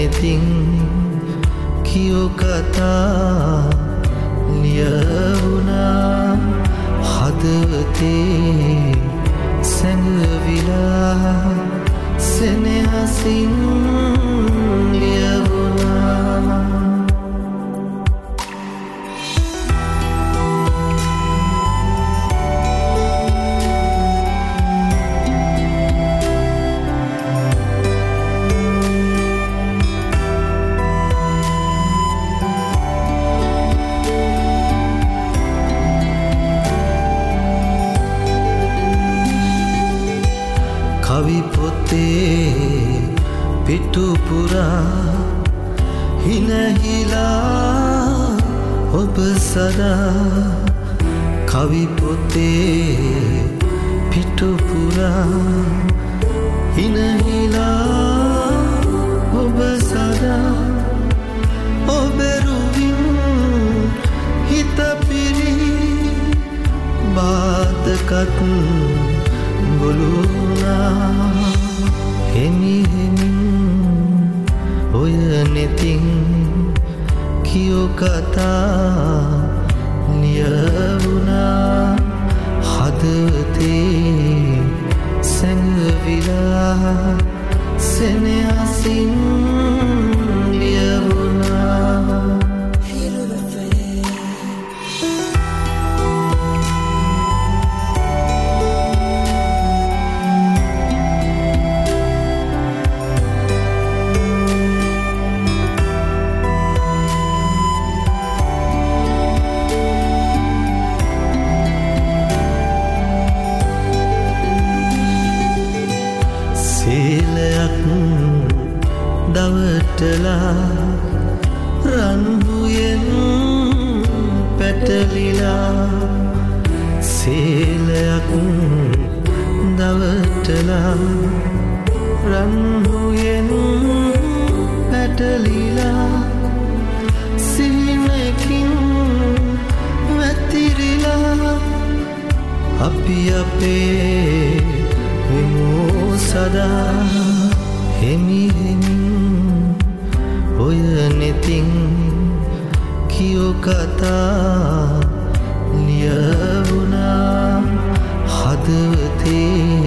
නෙතින් කියෝ කතා ලියවුණා හදවතේ සැඟවිලා සෙනෙහසින් ලියවුණා කවි පොතේ පිටුපුරා හිනහිලා ඔබ සදා කවි පොතේ පිටුපුරා හිනහිලා ඔබ සදා ඔබ රුවින් හිත පිරි බාධකත් ගොලුනා හෙමි හෙමින් ඔය නෙතින් කියෝ කතා ලියවුණා හදවතේ සැඟවිලා සෙනෙහසින් ලියවුණා සීලයක් දවටලා රන්හුයෙන් පැටලිලා සීලයක් දවටලා රන්හුයෙන් පැටලිලා සිහිනකින් වැතිරිලා අපි අපේ විමෝ සදා හෙමි හෙමින් ඔය නෙතින් කියෝ කතා ලියවුණා හදවතේ